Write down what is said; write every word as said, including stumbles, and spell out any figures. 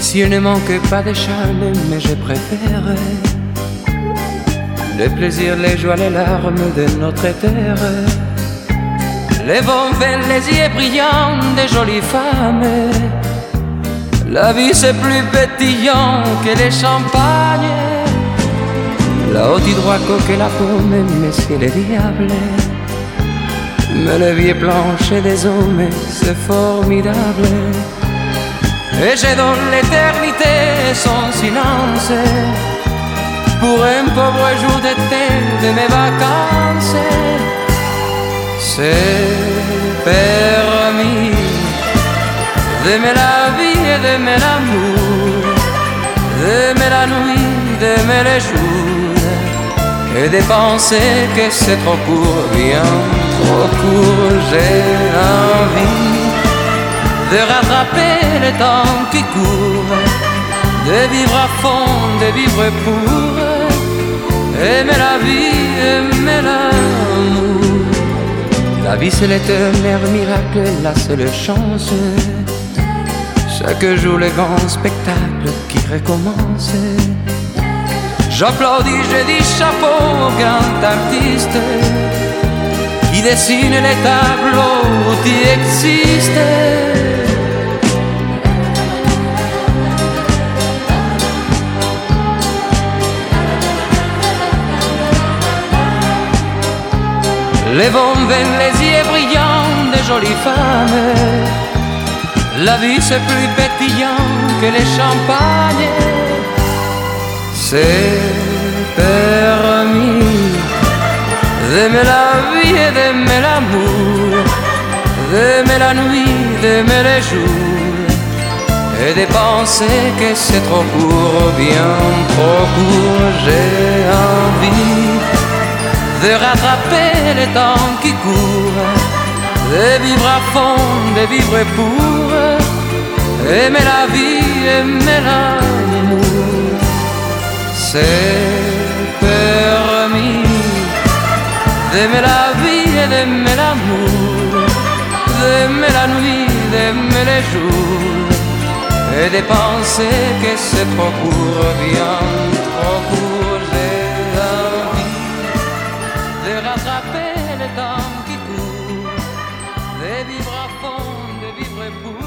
Ses yeux ne manquent pas de charme, mais je préfère le plaisir, les joies, les larmes de notre terre. Les vents vers les yeux brillants des jolies femmes. La vie c'est plus pétillant que les champagnes. Là-haut du droit coque la pomme, mais c'est le diable. Mais le vieux plancher des hommes, c'est formidable. Et je donne l'éternité son silence pour un pauvre jour d'été de mes vacances. C'est permis d'aimer la vie et d'aimer l'amour, d'aimer la nuit, d'aimer les jours, et de penser que c'est trop court, bien trop court. J'ai envie de rattraper le temps qui court, de vivre à fond, de vivre pour aimer la vie, aimer l'amour. La vie c'est l'éternel miracle, la seule chance. Chaque jour le grand spectacle qui recommence. J'applaudis, je dis chapeau au grand artiste qui dessine les tableaux qui existent. Les vents vers les yeux brillants des jolies femmes. La vie c'est plus pétillant que les champagnes. C'est permis d'aimer la vie et d'aimer l'amour, d'aimer la nuit, d'aimer les jours, et de penser que c'est trop court, bien trop court. J'ai envie de rattraper le temps qui court, de vivre à fond, de vivre pour aimer la vie, aimer l'amour. C'est permis d'aimer la vie et d'aimer l'amour, d'aimer la nuit, d'aimer les jours, et de penser que c'est trop court, bien trop court. J'ai envie de rattraper le temps qui court, de vivre à fond, de vivre pour